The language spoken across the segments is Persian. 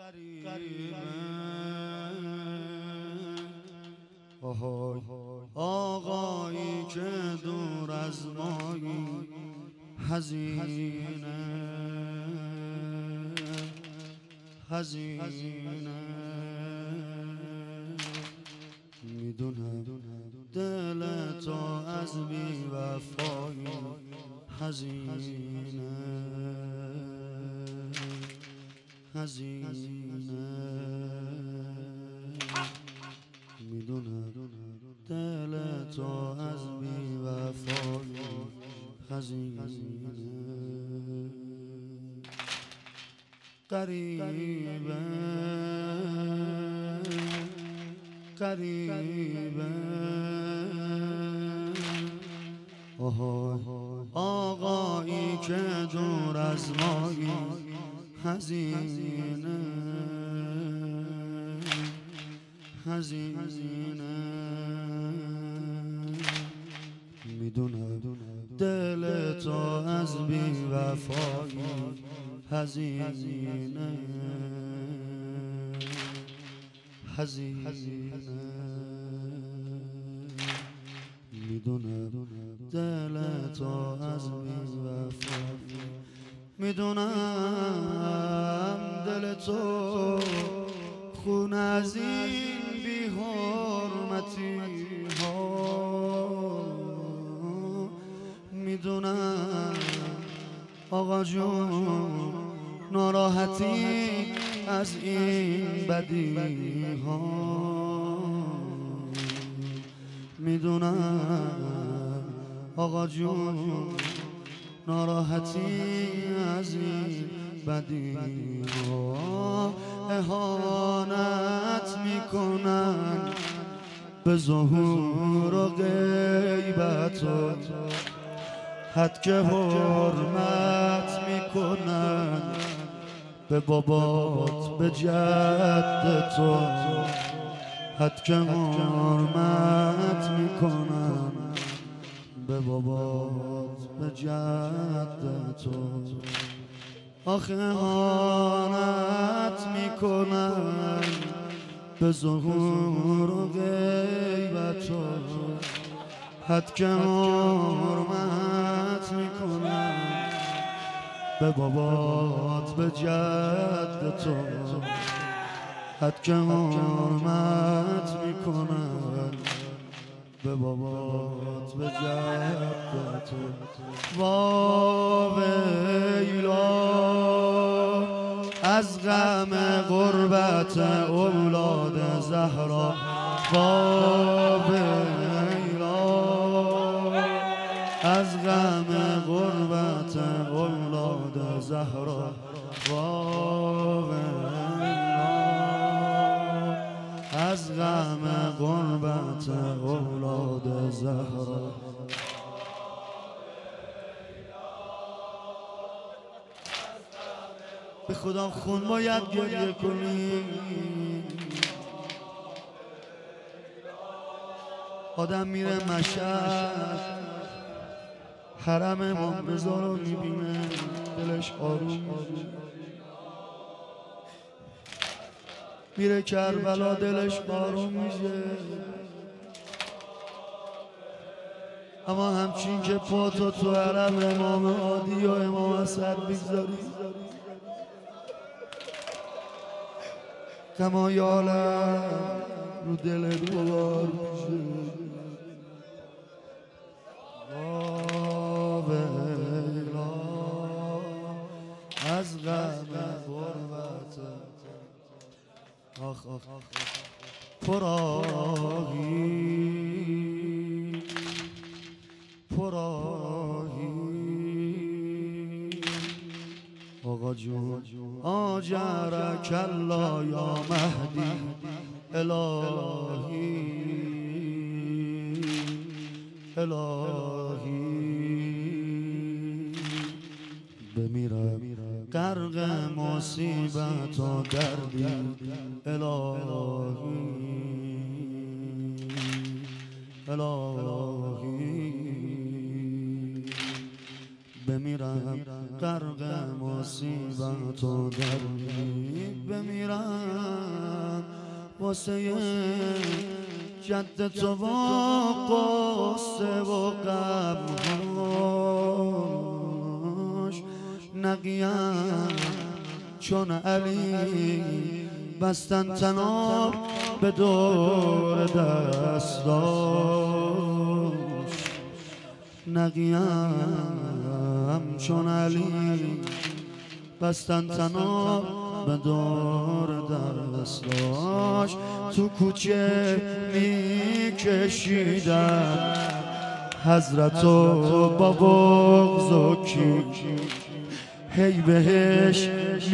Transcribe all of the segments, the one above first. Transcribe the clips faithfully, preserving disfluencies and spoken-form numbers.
آهای آقایی که دور از مایی حزینه حزینه میدونم دل تو از بی وفایی حزینه حزینه میدونم دل تو از بی وفایی حزینه قریبه قریبه آهای آقایی که دور از مایی حزینه حزینه میدونم دل تو از بی وفایی حزینه حزینه میدونم دل تو از بی وفایی میدونم دل تو خون از این بی حرمتی ها میدونم آقا جون ناراحتی از این بدی ها میدونم آقا جون ناراحتی از این بدی ها اهانت میکنن به ظهور و غیبت و حد که حرمت میکنن به بابات به جد تو حد که حرمت میکنن به بابات به جد تو آخه اهانت میکنن به ظهور و غیبت و حد که حرمت میکنن به بابات به جد تو حد که حرمت میکنن به بابات به جد تو وا ویلا از غم غربت اولاد زهرا وا ویلا از غم غربت اولاد زهرا وا ویلا از غم غربت اولاد زهرا به خدا خون باید گریه کنیم آدم میره مشهد حرم امام رضا رو میبینه دلش آروم میشه میره کربلا دلش آروم میشه اما همچین که پاتو تو حرم امام عادی و امام اسد بگذاری تمایالم رو دل دوبار میشه ویلا از غم غربت آخ آخ پراهی پراهی آقا جون آجرک الله یا مهدی الهی الهی بمیرم غرق مصیبت و دردی الهی الهی بمیرم غرق مصیبت و دردی بمیرم واسه جد تو و قصه و غمهاش نقیم چون علی بستن تناب به دور دستاش نقیم چون علی بستن تناب به دور دستاش تو کوچه میکشیدن حضرتو با بغض و کیک هی بهش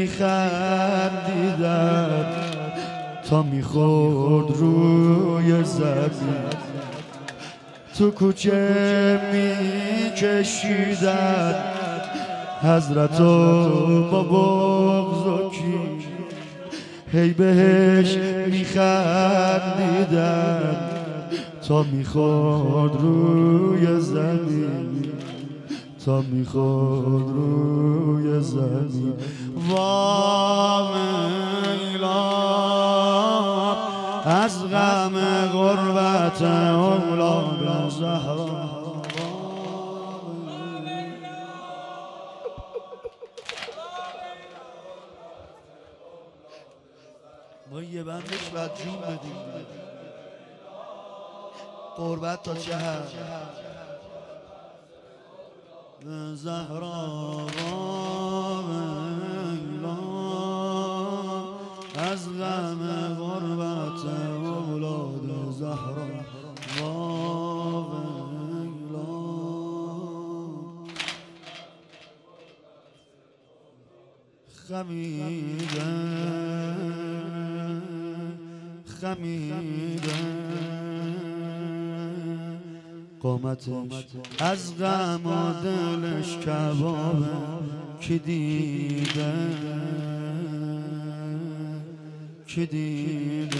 میخندیدن تا میخورد روی زمین تو کوچه میکشیدن حضرتو با بغض و کیک هی بهش میخندیدن تا میخورد روی زمین تا میخورد روی زمین وامیلا از غم غربت اولاد زهرا ما یه بندش باید جون بدیم قربت تا چه هست زهرا از غم غربت اولاد زهرا خمیده خمیده قامتش از غم و دلش کبابه کی دیده کی دیده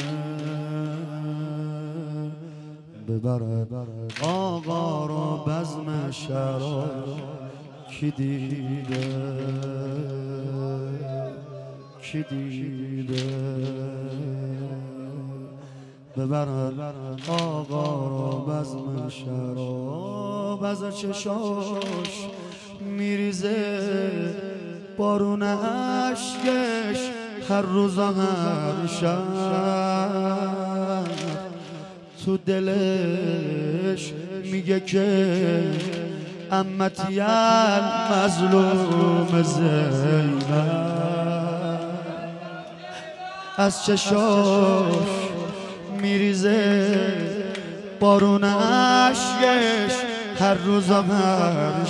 ببره آقا رو بزم شراب کی دیده کی دیده ببرن آقا رو بزم شراب از چشاش میریزه بارون عشقش هر روز و هر شب تو دلش میگه که امتی المظلوم زینب از چشاش میریزه بارون عشقش هر روز و هر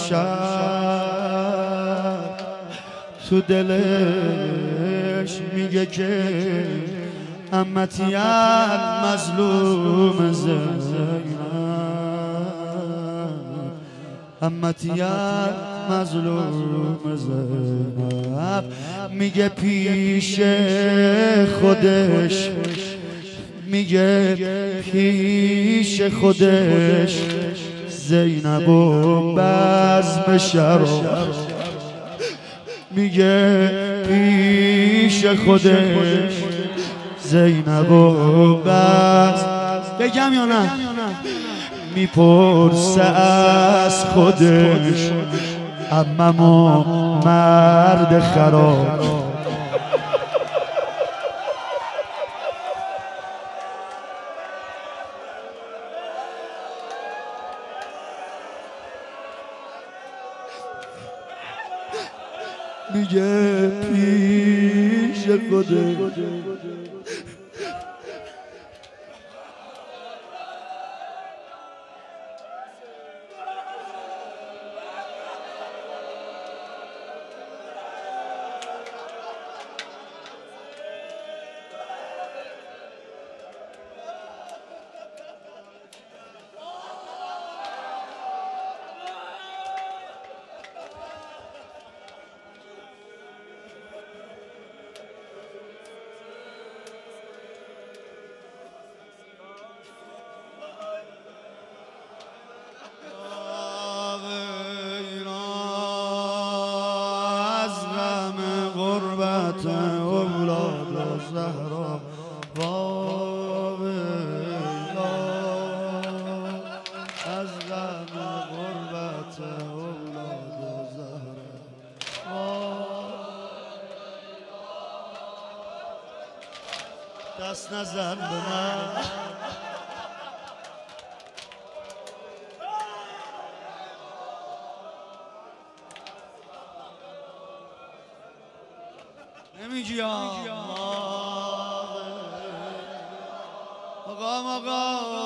شب تو دلش میگه که امتی المظلوم زینب امتی المظلوم زینب میگه پیش خودش میگه پیش خودش زینب و بزم شراب میگه پیش خودش زینب و بزم بگم یا نه میپرسه از خودش عمم و مرد خراب میگه پیش خودش زهرا واویلا از غم غربت اولاد زهرا دست نزن به من نمیگی آقا آقا